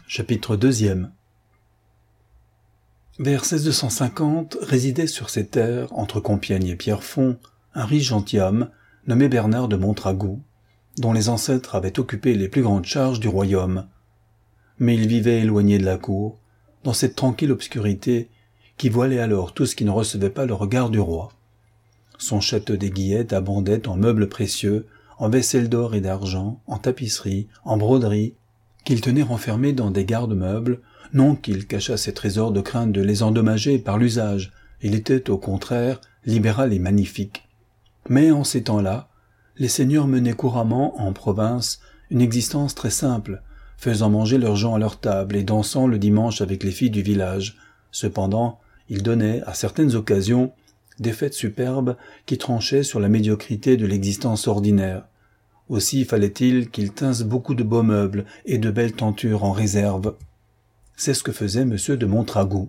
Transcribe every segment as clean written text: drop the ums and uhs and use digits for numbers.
Chapitre 2. Vers 1650 résidait sur ces terres, entre Compiègne et Pierrefonds, un riche gentilhomme nommé Bernard de Montragoux, dont les ancêtres avaient occupé les plus grandes charges du royaume. Mais il vivait éloigné de la cour, dans cette tranquille obscurité qui voilait alors tout ce qui ne recevait pas le regard du roi. Son château des Guillettes abondait en meubles précieux, en vaisselle d'or et d'argent, en tapisseries, en broderies, qu'il tenait renfermés dans des garde-meubles, non qu'il cachât ses trésors de crainte de les endommager par l'usage, il était au contraire libéral et magnifique. Mais en ces temps-là, les seigneurs menaient couramment en province une existence très simple, faisant manger leurs gens à leur table et dansant le dimanche avec les filles du village. Cependant, ils donnaient, à certaines occasions, des fêtes superbes qui tranchaient sur la médiocrité de l'existence ordinaire. Aussi fallait-il qu'ils tinssent beaucoup de beaux meubles et de belles tentures en réserve. C'est ce que faisait M. de Montragoux.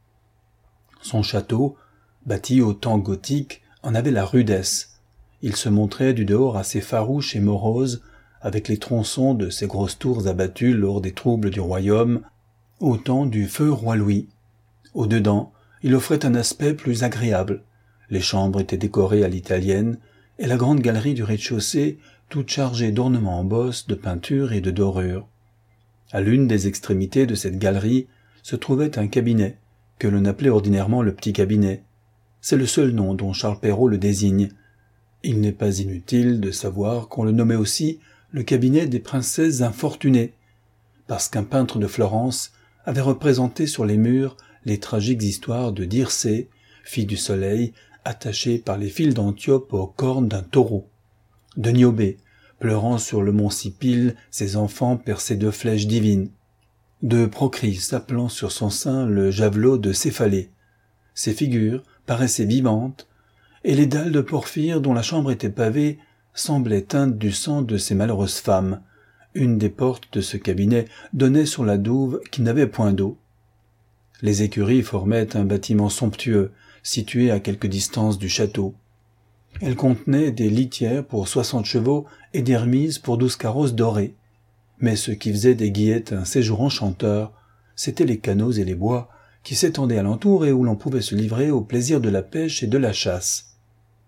Son château, bâti au temps gothique, en avait la rudesse. Il se montrait du dehors assez farouche et morose, avec les tronçons de ses grosses tours abattues lors des troubles du royaume, au temps du feu roi Louis. Au-dedans, il offrait un aspect plus agréable. Les chambres étaient décorées à l'italienne, et la grande galerie du rez-de-chaussée toute chargée d'ornements en bosse, de peintures et de dorures. À l'une des extrémités de cette galerie se trouvait un cabinet, que l'on appelait ordinairement le petit cabinet. C'est le seul nom dont Charles Perrault le désigne. Il n'est pas inutile de savoir qu'on le nommait aussi le cabinet des princesses infortunées, parce qu'un peintre de Florence avait représenté sur les murs les tragiques histoires de Dircé, fille du soleil, attachée par les fils d'Antiope aux cornes d'un taureau, de Niobé, pleurant sur le mont Sipyle ses enfants percés de flèches divines, de Procris appelant sur son sein le javelot de Céphalée. Ces figures paraissaient vivantes, et les dalles de porphyre dont la chambre était pavée semblaient teintes du sang de ces malheureuses femmes. Une des portes de ce cabinet donnait sur la douve qui n'avait point d'eau. Les écuries formaient un bâtiment somptueux, situé à quelque distance du château. Elle contenait des litières pour 60 chevaux et des remises pour 12 carrosses dorés. Mais ce qui faisait des Guillettes un séjour enchanteur, c'étaient les canaux et les bois qui s'étendaient alentour et où l'on pouvait se livrer au plaisir de la pêche et de la chasse.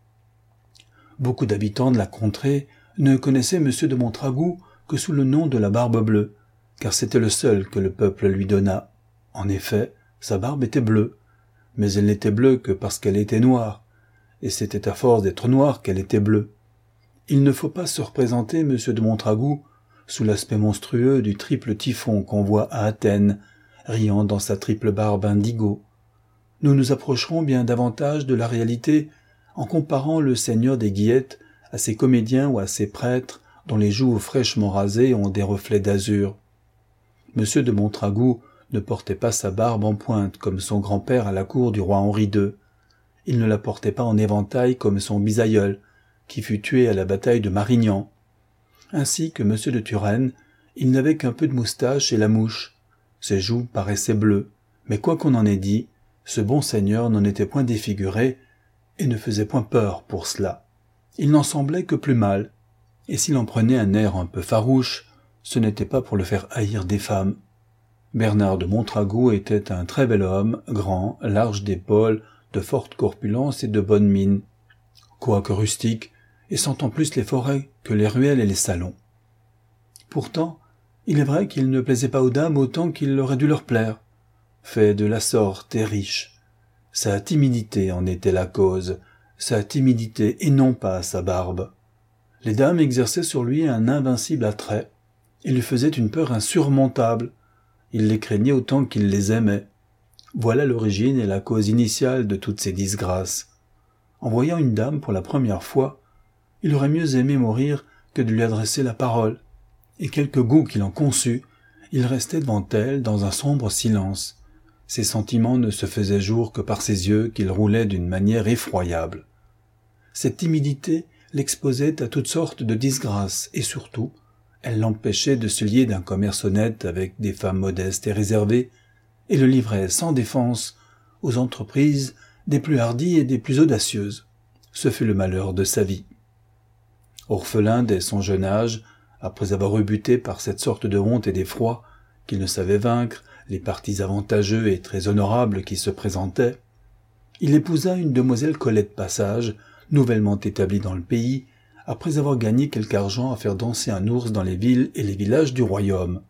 Beaucoup d'habitants de la contrée ne connaissaient M. de Montragoux que sous le nom de la Barbe Bleue, car c'était le seul que le peuple lui donna. En effet, sa barbe était bleue, mais elle n'était bleue que parce qu'elle était noire, et c'était à force d'être noire qu'elle était bleue. Il ne faut pas se représenter M. de Montragoux sous l'aspect monstrueux du triple typhon qu'on voit à Athènes, riant dans sa triple barbe indigo. Nous nous approcherons bien davantage de la réalité en comparant le seigneur des Guillettes à ces comédiens ou à ces prêtres dont les joues fraîchement rasées ont des reflets d'azur. M. de Montragoux ne portait pas sa barbe en pointe comme son grand-père à la cour du roi Henri II. Il ne la portait pas en éventail comme son bisaïeul, qui fut tué à la bataille de Marignan. Ainsi que M. de Turenne, il n'avait qu'un peu de moustache et la mouche. Ses joues paraissaient bleues, mais quoi qu'on en ait dit, ce bon seigneur n'en était point défiguré et ne faisait point peur pour cela. Il n'en semblait que plus mal, et s'il en prenait un air un peu farouche, ce n'était pas pour le faire haïr des femmes. Bernard de Montragoux était un très bel homme, grand, large d'épaules, de forte corpulence et de bonne mine, quoique rustique, et sentant plus les forêts que les ruelles et les salons. Pourtant, il est vrai qu'il ne plaisait pas aux dames autant qu'il aurait dû leur plaire. Fait de la sorte et riche. Sa timidité en était la cause, sa timidité et non pas sa barbe. Les dames exerçaient sur lui un invincible attrait, et lui faisaient une peur insurmontable. Il les craignait autant qu'il les aimait. Voilà l'origine et la cause initiale de toutes ces disgrâces. En voyant une dame pour la première fois, il aurait mieux aimé mourir que de lui adresser la parole, et quelque goût qu'il en conçût, il restait devant elle dans un sombre silence. Ses sentiments ne se faisaient jour que par ses yeux qu'il roulait d'une manière effroyable. Cette timidité l'exposait à toutes sortes de disgrâces, et surtout, elle l'empêchait de se lier d'un commerce honnête avec des femmes modestes et réservées, et le livrait sans défense aux entreprises des plus hardies et des plus audacieuses. Ce fut le malheur de sa vie. Orphelin dès son jeune âge, après avoir eu buté par cette sorte de honte et d'effroi, qu'il ne savait vaincre, les partis avantageux et très honorables qui se présentaient, il épousa une demoiselle Colette Passage, nouvellement établie dans le pays, après avoir gagné quelque argent à faire danser un ours dans les villes et les villages du royaume.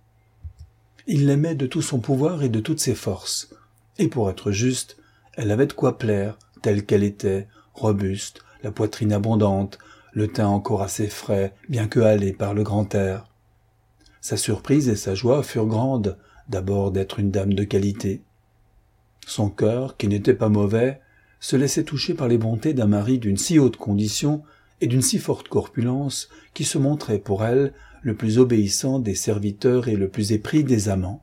Il l'aimait de tout son pouvoir et de toutes ses forces, et pour être juste, elle avait de quoi plaire, telle qu'elle était, robuste, la poitrine abondante, le teint encore assez frais, bien que hâlé par le grand air. Sa surprise et sa joie furent grandes, d'abord d'être une dame de qualité. Son cœur, qui n'était pas mauvais, se laissait toucher par les bontés d'un mari d'une si haute condition et d'une si forte corpulence qui se montrait pour elle le plus obéissant des serviteurs et le plus épris des amants.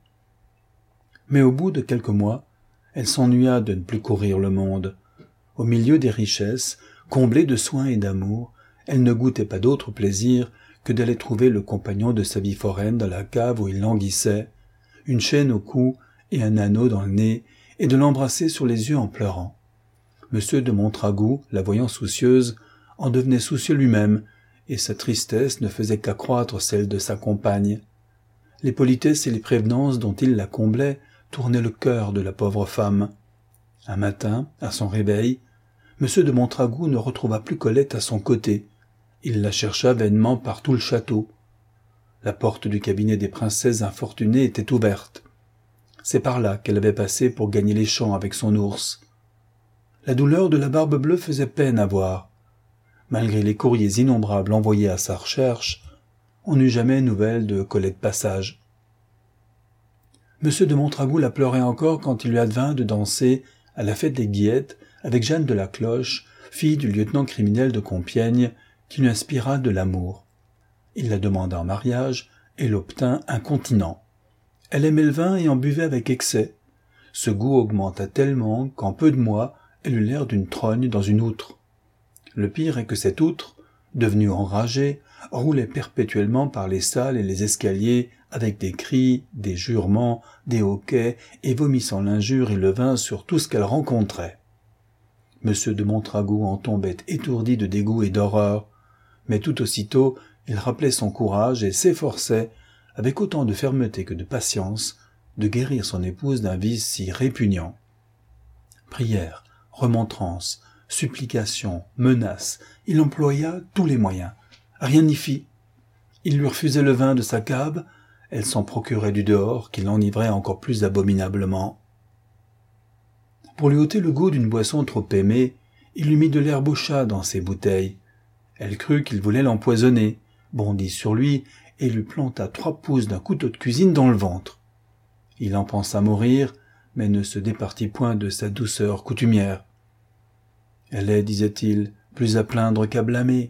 Mais au bout de quelques mois, elle s'ennuya de ne plus courir le monde. Au milieu des richesses, comblée de soins et d'amour, elle ne goûtait pas d'autre plaisir que d'aller trouver le compagnon de sa vie foraine dans la cave où il languissait, une chaîne au cou et un anneau dans le nez, et de l'embrasser sur les yeux en pleurant. Monsieur de Montragoux, la voyant soucieuse, en devenait soucieux lui-même, et sa tristesse ne faisait qu'accroître celle de sa compagne. Les politesses et les prévenances dont il la comblait tournaient le cœur de la pauvre femme. Un matin, à son réveil, Monsieur de Montragoux ne retrouva plus Colette à son côté. Il la chercha vainement par tout le château. La porte du cabinet des princesses infortunées était ouverte. C'est par là qu'elle avait passé pour gagner les champs avec son ours. La douleur de la Barbe Bleue faisait peine à voir. Malgré les courriers innombrables envoyés à sa recherche, on n'eut jamais nouvelle de Colette Passage. Monsieur de Montragoux la pleurait encore quand il lui advint de danser à la fête des Guillettes avec Jeanne de la Cloche, fille du lieutenant criminel de Compiègne, qui lui inspira de l'amour. Il la demanda en mariage et l'obtint incontinent. Elle aimait le vin et en buvait avec excès. Ce goût augmenta tellement qu'en peu de mois, elle eut l'air d'une trogne dans une outre. Le pire est que cette outre, devenue enragée, roulait perpétuellement par les salles et les escaliers avec des cris, des jurements, des hoquets, et vomissant l'injure et le vin sur tout ce qu'elle rencontrait. Monsieur de Montragoux en tombait étourdi de dégoût et d'horreur, mais tout aussitôt il rappelait son courage et s'efforçait, avec autant de fermeté que de patience, de guérir son épouse d'un vice si répugnant. Prières, remontrances, supplications, menaces, il employa tous les moyens. Rien n'y fit. Il lui refusait le vin de sa cave, elle s'en procurait du dehors qui l'enivrait encore plus abominablement. Pour lui ôter le goût d'une boisson trop aimée, il lui mit de l'herbe au chat dans ses bouteilles. Elle crut qu'il voulait l'empoisonner, bondit sur lui et lui planta 3 pouces d'un couteau de cuisine dans le ventre. Il en pensa mourir, mais ne se départit point de sa douceur coutumière. Elle est, disait-il, plus à plaindre qu'à blâmer.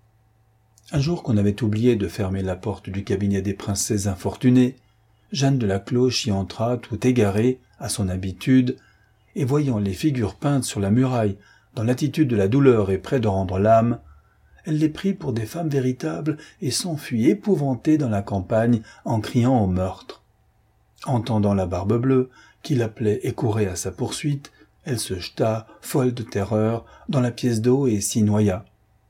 Un jour qu'on avait oublié de fermer la porte du cabinet des princesses infortunées, Jeanne de la Cloche y entra tout égarée, à son habitude, et voyant les figures peintes sur la muraille, dans l'attitude de la douleur et près de rendre l'âme, elle les prit pour des femmes véritables et s'enfuit épouvantée dans la campagne en criant au meurtre. Entendant la Barbe Bleue, qui l'appelait et courait à sa poursuite, elle se jeta, folle de terreur, dans la pièce d'eau et s'y noya.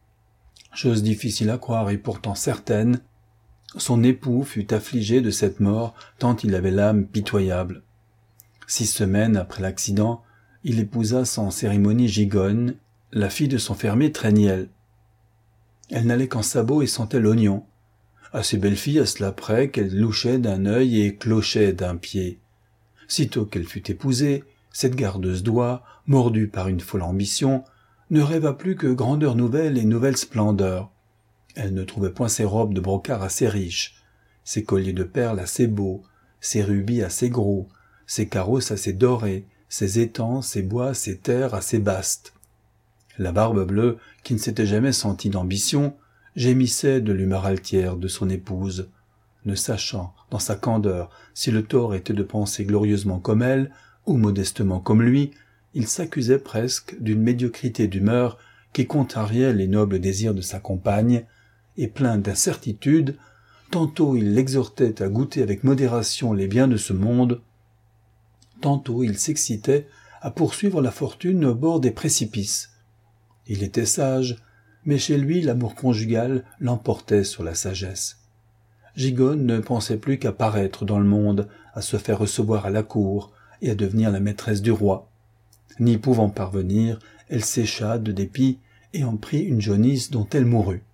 Chose difficile à croire et pourtant certaine, son époux fut affligé de cette mort tant il avait l'âme pitoyable. 6 semaines après l'accident, il épousa sans cérémonie Gigonne, la fille de son fermier Tréniel. Elle n'allait qu'en sabots et sentait l'oignon. Assez belle fille à cela près qu'elle louchait d'un œil et clochait d'un pied. Sitôt qu'elle fut épousée, cette gardeuse d'oie, mordue par une folle ambition, ne rêva plus que grandeur nouvelle et nouvelle splendeur. Elle ne trouvait point ses robes de brocart assez riches, ses colliers de perles assez beaux, ses rubis assez gros, ses carrosses assez dorés, ses étangs, ses bois, ses terres assez vastes. La Barbe Bleue, qui ne s'était jamais sentie d'ambition, gémissait de l'humeur altière de son épouse, ne sachant, dans sa candeur, si le tort était de penser glorieusement comme elle, ou modestement comme lui. Il s'accusait presque d'une médiocrité d'humeur qui contrariait les nobles désirs de sa compagne, et plein d'incertitude, tantôt il l'exhortait à goûter avec modération les biens de ce monde, tantôt il s'excitait à poursuivre la fortune au bord des précipices. Il était sage, mais chez lui l'amour conjugal l'emportait sur la sagesse. Gigonne ne pensait plus qu'à paraître dans le monde, à se faire recevoir à la cour et à devenir la maîtresse du roi. N'y pouvant parvenir, elle sécha de dépit et en prit une jaunisse dont elle mourut.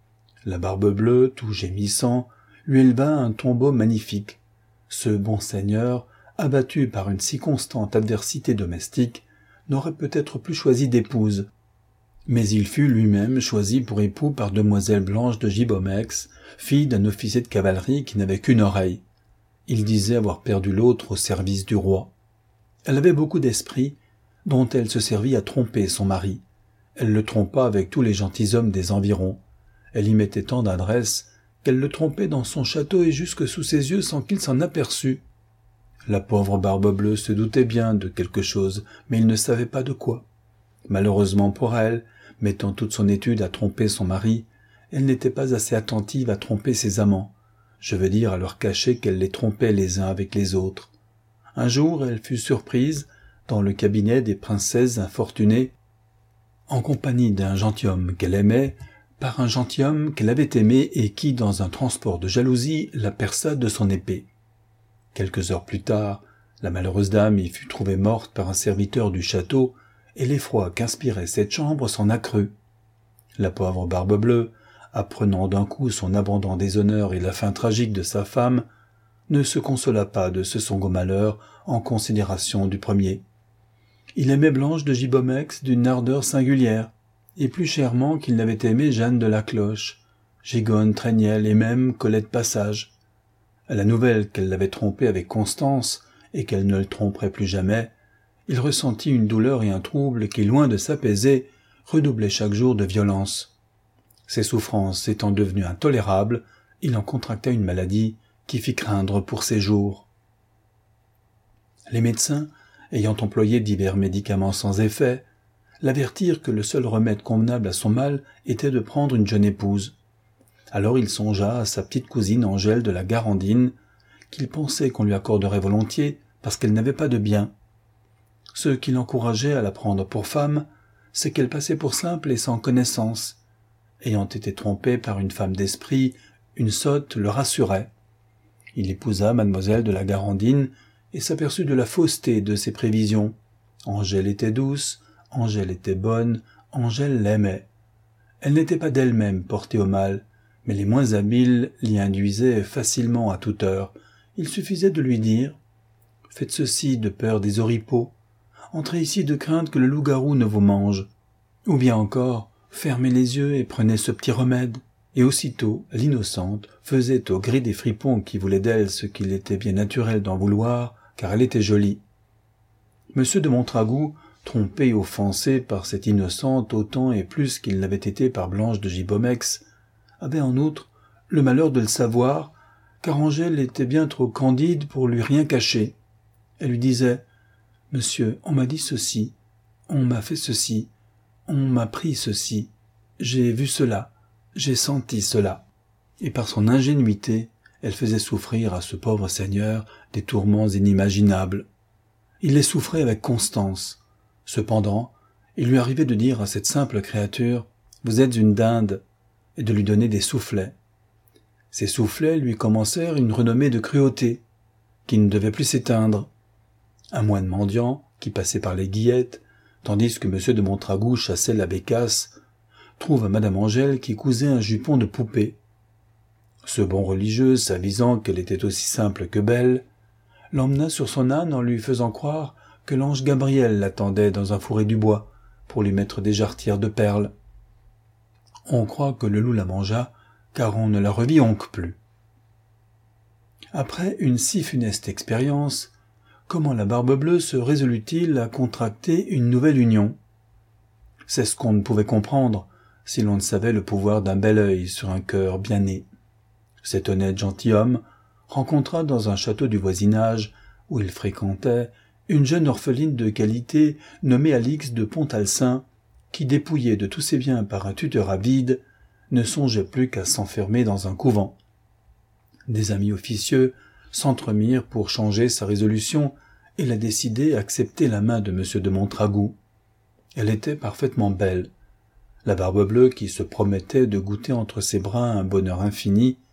La Barbe-Bleue, tout gémissant, lui éleva un tombeau magnifique. Ce bon seigneur, abattu par une si constante adversité domestique, n'aurait peut-être plus choisi d'épouse. Mais il fut lui-même choisi pour époux par demoiselle Blanche de Gibomex, fille d'un officier de cavalerie qui n'avait qu'une oreille. Il disait avoir perdu l'autre au service du roi. Elle avait beaucoup d'esprit, dont elle se servit à tromper son mari. Elle le trompa avec tous les gentilshommes des environs. Elle y mettait tant d'adresse qu'elle le trompait dans son château et jusque sous ses yeux sans qu'il s'en aperçût. La pauvre Barbe-Bleue se doutait bien de quelque chose, mais il ne savait pas de quoi. Malheureusement pour elle, mettant toute son étude à tromper son mari, elle n'était pas assez attentive à tromper ses amants, je veux dire à leur cacher qu'elle les trompait les uns avec les autres. Un jour, elle fut surprise, dans le cabinet des princesses infortunées, en compagnie d'un gentilhomme qu'elle aimait, par un gentilhomme qu'elle avait aimé et qui, dans un transport de jalousie, la perça de son épée. Quelques heures plus tard, la malheureuse dame y fut trouvée morte par un serviteur du château, et l'effroi qu'inspirait cette chambre s'en accrut. La pauvre Barbe-Bleue, apprenant d'un coup son abandon des honneurs et la fin tragique de sa femme, ne se consola pas de ce second malheur en considération du premier. Il aimait Blanche de Gibomex d'une ardeur singulière, et plus chèrement qu'il n'avait aimé Jeanne de la Cloche, Gigonne, Trénièlle et même Colette Passage. À la nouvelle qu'elle l'avait trompé avec Constance et qu'elle ne le tromperait plus jamais, il ressentit une douleur et un trouble qui, loin de s'apaiser, redoublaient chaque jour de violence. Ses souffrances étant devenues intolérables, il en contracta une maladie qui fit craindre pour ses jours. Les médecins, ayant employé divers médicaments sans effet, l'avertirent que le seul remède convenable à son mal était de prendre une jeune épouse. Alors il songea à sa petite cousine Angèle de la Garandine, qu'il pensait qu'on lui accorderait volontiers parce qu'elle n'avait pas de bien. Ce qui l'encourageait à la prendre pour femme, c'est qu'elle passait pour simple et sans connaissance. Ayant été trompé par une femme d'esprit, une sotte le rassurait. Il épousa mademoiselle de la Garandine et s'aperçut de la fausseté de ses prévisions. Angèle était douce, Angèle était bonne, Angèle l'aimait. Elle n'était pas d'elle-même portée au mal, mais les moins habiles l'y induisaient facilement à toute heure. Il suffisait de lui dire « Faites ceci de peur des oripeaux »,« Entrez ici de crainte que le loup-garou ne vous mange », ou bien encore « Fermez les yeux et prenez ce petit remède ». Et aussitôt, l'innocente faisait au gré des fripons qui voulaient d'elle ce qu'il était bien naturel d'en vouloir, car elle était jolie. Monsieur de Montragoux, trompé et offensé par cette innocente autant et plus qu'il l'avait été par Blanche de Gibomex, avait en outre le malheur de le savoir, car Angèle était bien trop candide pour lui rien cacher. Elle lui disait « Monsieur, on m'a dit ceci, on m'a fait ceci, on m'a pris ceci, j'ai vu cela, j'ai senti cela. » Et par son ingénuité, elle faisait souffrir à ce pauvre seigneur des tourments inimaginables. Il les souffrait avec constance. Cependant, il lui arrivait de dire à cette simple créature « Vous êtes une dinde » et de lui donner des soufflets. Ces soufflets lui commencèrent une renommée de cruauté, qui ne devait plus s'éteindre. Un moine mendiant, qui passait par les Guillettes, tandis que M. de Montragoux chassait la bécasse, trouve Madame Angèle qui cousait un jupon de poupée. Ce bon religieux, s'avisant qu'elle était aussi simple que belle, l'emmena sur son âne en lui faisant croire que l'ange Gabriel l'attendait dans un fourré du bois pour lui mettre des jarretières de perles. On croit que le loup la mangea, car on ne la revit donc plus. Après une si funeste expérience, comment la Barbe-Bleue se résolut-il à contracter une nouvelle union? C'est ce qu'on ne pouvait comprendre si l'on ne savait le pouvoir d'un bel œil sur un cœur bien né. Cet honnête gentilhomme rencontra dans un château du voisinage, où il fréquentait, une jeune orpheline de qualité nommée Alix de Pontalcin, qui, dépouillée de tous ses biens par un tuteur avide, ne songeait plus qu'à s'enfermer dans un couvent. Des amis officieux s'entremirent pour changer sa résolution et la décider à accepter la main de M. de Montragoux. Elle était parfaitement belle. La Barbe-Bleue, qui se promettait de goûter entre ses bras un bonheur infini,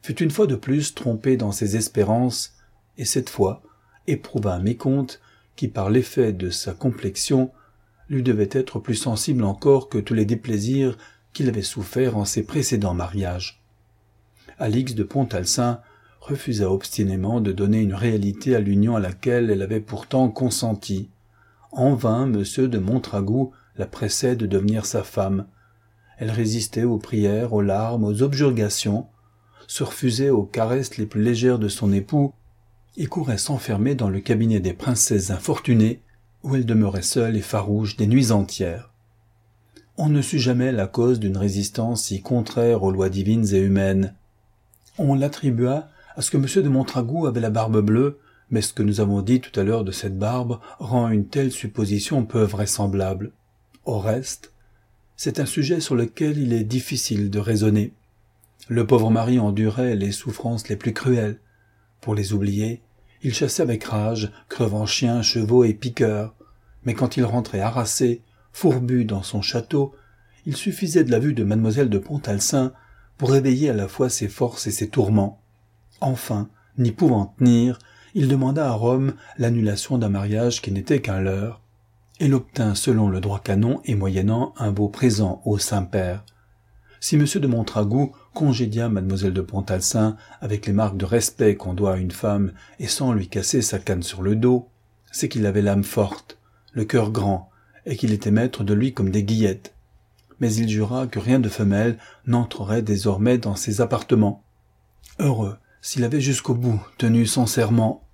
fut une fois de plus trompé dans ses espérances, et cette fois éprouva un mécompte qui, par l'effet de sa complexion, lui devait être plus sensible encore que tous les déplaisirs qu'il avait soufferts en ses précédents mariages. Alix de Pontalcin refusa obstinément de donner une réalité à l'union à laquelle elle avait pourtant consenti. En vain M. de Montragoux la pressait de devenir sa femme. Elle résistait aux prières, aux larmes, aux objurgations, se refusait aux caresses les plus légères de son époux et courait s'enfermer dans le cabinet des princesses infortunées, où elle demeurait seule et farouche des nuits entières. On ne sut jamais la cause d'une résistance si contraire aux lois divines et humaines. On l'attribua à ce que M. de Montragoux avait la barbe bleue, mais ce que nous avons dit tout à l'heure de cette barbe rend une telle supposition peu vraisemblable. Au reste, c'est un sujet sur lequel il est difficile de raisonner. Le pauvre mari endurait les souffrances les plus cruelles. Pour les oublier, il chassait avec rage, crevant chiens, chevaux et piqueurs, mais quand il rentrait harassé, fourbu dans son château, il suffisait de la vue de mademoiselle de Pontalcin pour éveiller à la fois ses forces et ses tourments. Enfin, n'y pouvant tenir, il demanda à Rome l'annulation d'un mariage qui n'était qu'un leurre, et l'obtint selon le droit canon et moyennant un beau présent au Saint-Père. Si M. de Montragoux congédia mademoiselle de Pontalcin avec les marques de respect qu'on doit à une femme et sans lui casser sa canne sur le dos, c'est qu'il avait l'âme forte, le cœur grand, et qu'il était maître de lui comme des guillettes. Mais il jura que rien de femelle n'entrerait désormais dans ses appartements. Heureux s'il avait jusqu'au bout tenu son serment.